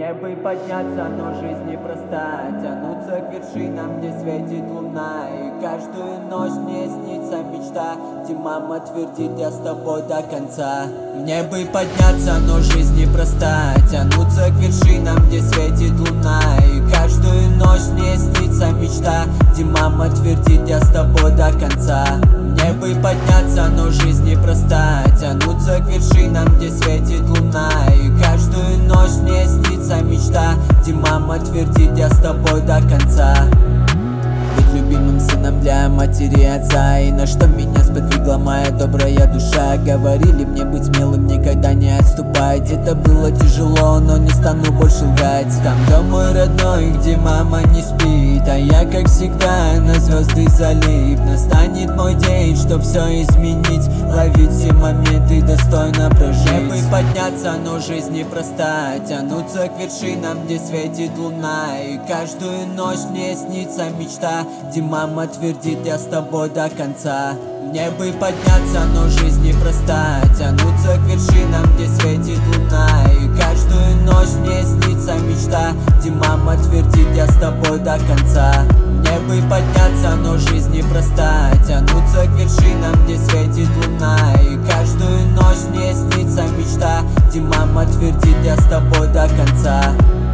Мне бы подняться, но жизнь непроста. Тянуться к вершинам, где светит луна. И каждую ночь мне снится мечта, где мама твердит: я с тобой до конца. Мне бы подняться, но жизнь непроста. Тянуться к вершинам, где светит луна. И каждую ночь мне снится мечта, где мама твердит: я с тобой до конца. Мне бы подняться, но жизнь непроста. Тянуться к вершинам, где светит луна. И каждую ночь мне снится мечта, где мама твердит: я с тобой до конца. Быть любимым сыном для матери и отца. И на что меня сподвигла моя добрая душа. Говорили мне быть смелым, никогда не отступать. Это было тяжело, но не стану больше лгать. Там дом мой родной, где мама не спит, а я, как всегда, на звезды залип. Настанет мой день, чтоб все изменить, ловить все моменты, достойно прожить. Мне бы подняться, но жизнь непроста. Тянуться к вершинам, где светит луна. И каждую ночь мне снится мечта, где мама твердит: я с тобой до конца. Мне бы подняться, но жизнь непроста. Тянуться к вершинам, где светит луна. И каждую ночь мне снится мечта, где мама твердит: я с тобой до конца. Мне бы подняться, но жизнь непроста. Тянуться к вершинам, где светит луна. И каждую ночь мне снится мечта, где мама твердит: я с тобой до конца.